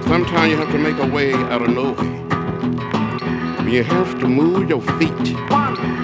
Sometimes you have to make a way out of no way. You have to move your feet.